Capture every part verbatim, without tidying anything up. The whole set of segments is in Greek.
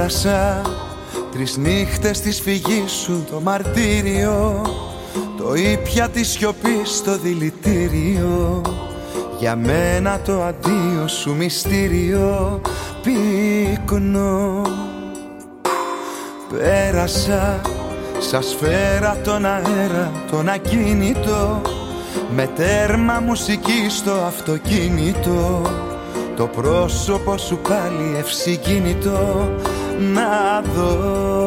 Πέρασα τρεις νύχτες της φυγής σου το μαρτύριο, το ήπια τη σιωπή στο δηλητήριο. Για μένα το αντίο σου μυστήριο πυκνό. Πέρασα σαν σφαίρα τον αέρα τον ακίνητο, με τέρμα μουσική στο αυτοκίνητο, το πρόσωπο σου πάλι ευσυγκίνητο να δω.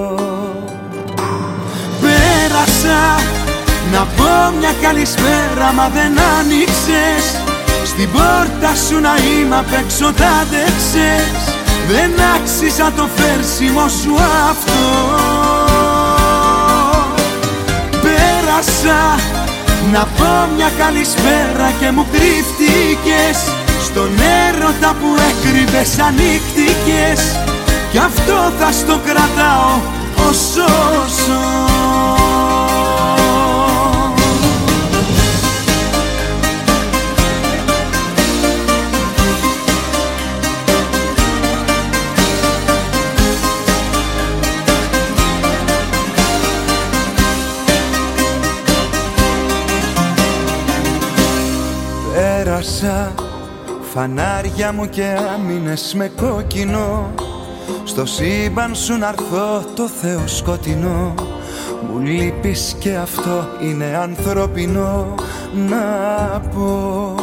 Πέρασα να πω μια καλησπέρα μα δεν άνοιξες, στην πόρτα σου να είμαι απ' έξω τ' άντεξες. Δεν άξιζα το φέρσιμο σου αυτό. Πέρασα να πω μια καλησπέρα και μου κρύφτηκες, στον έρωτα που έκρυβες ανοίχτηκες, κι αυτό θα στο κρατάω όσο ζω. Πέρασα φανάρια μου και άμυνες με κόκκινο, στο σύμπαν σου να'ρθώ το Θεό σκοτεινό. Μου λείπεις και αυτό είναι ανθρώπινο να πω.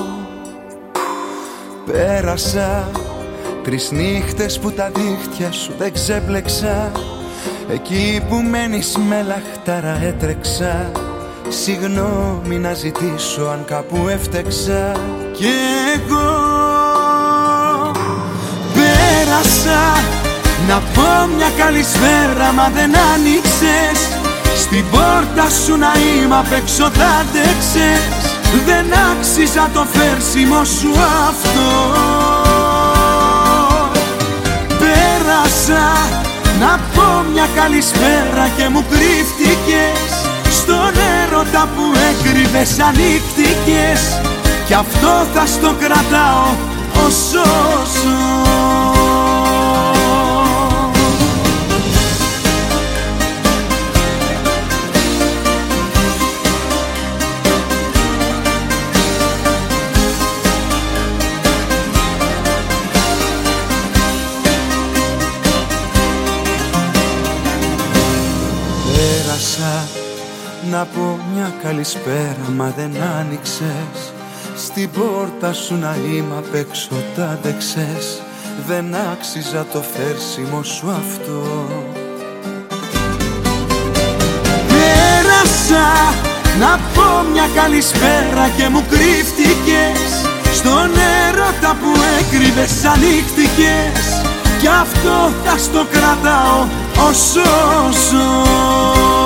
Πέρασα τρεις νύχτες που τα δίχτυα σου δεν ξέπλεξα, εκεί που μένεις με λαχτάρα έτρεξα. Συγγνώμη να ζητήσω αν κάπου έφτεξα κι εγώ. Πέρασα να πω μια καλησπέρα μα δεν άνοιξες, στην πόρτα σου να είμαι απ' έξω τ' άντεξες. Δεν άξιζα το φέρσιμο σου αυτό. Πέρασα να πω μια καλησπέρα και μου κρύφτηκες, στον έρωτα που έκρυβες ανοίχτηκες, κι αυτό θα στο κρατάω όσο ζω. Πέρασα να πω μια καλησπέρα μα δεν άνοιξες, στην πόρτα σου να είμαι απ' έξω τ' άντεξες. Δεν άξιζα το φέρσιμο σου αυτό. Πέρασα να πω μια καλησπέρα και μου κρύφτηκες, στον έρωτα που έκρυβες ανοίχτηκες, κι αυτό θα στο κρατάω όσο ζω.